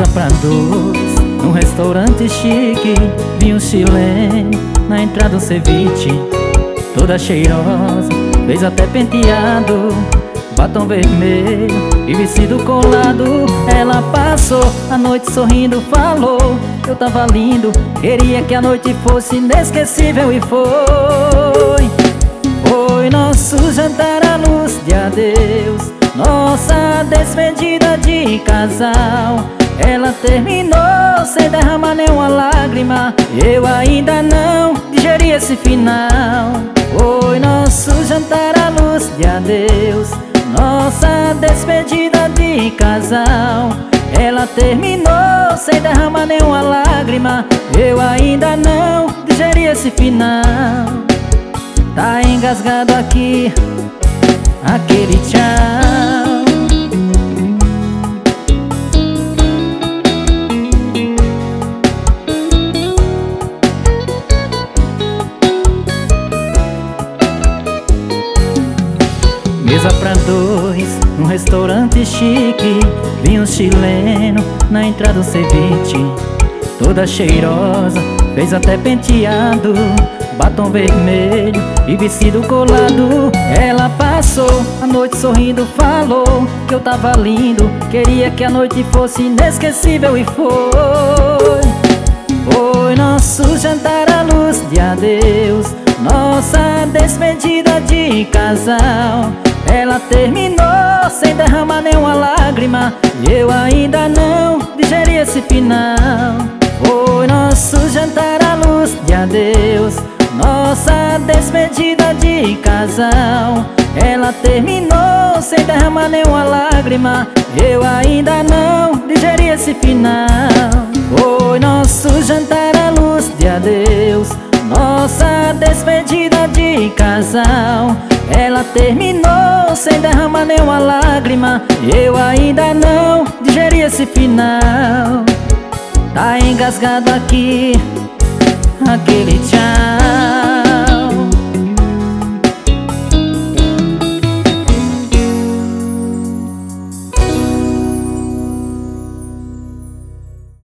Mesa pra dois, num restaurante chique. Vinho chileno, na entrada um ceviche. Toda cheirosa, fez até penteado, batom vermelho e vestido colado. Ela passou a noite sorrindo, falou que eu tava lindo, queria que a noite fosse inesquecível e foi. Foi nosso jantar à luz de adeus, nossa despedida de casal. Ela terminou sem derramar nenhuma lágrima, eu ainda não digeri esse final. Foi nosso jantar à luz de adeus, nossa despedida de casal. Ela terminou sem derramar nenhuma lágrima, eu ainda não digeri esse final. Tá engasgado aqui, aquele tchau. Mesa pra dois, num restaurante chique. Vinho chileno, na entrada um ceviche. Toda cheirosa, fez até penteado, batom vermelho e vestido colado. Ela passou a noite sorrindo, falou que eu tava lindo, queria que a noite fosse inesquecível e foi. Foi nosso jantar à luz de adeus, nossa despedida de casal. Ela terminou sem derramar nenhuma lágrima, e eu ainda não digeri esse final. Foi nosso jantar à luz de adeus, nossa despedida de casal. Ela terminou sem derramar nenhuma lágrima, eu ainda não digeri esse final. Foi nosso jantar à luz de adeus, nossa despedida de casal. Ela terminou sem derramar nenhuma lágrima, eu ainda não digeri esse final. Tá engasgado aqui, aquele tchau.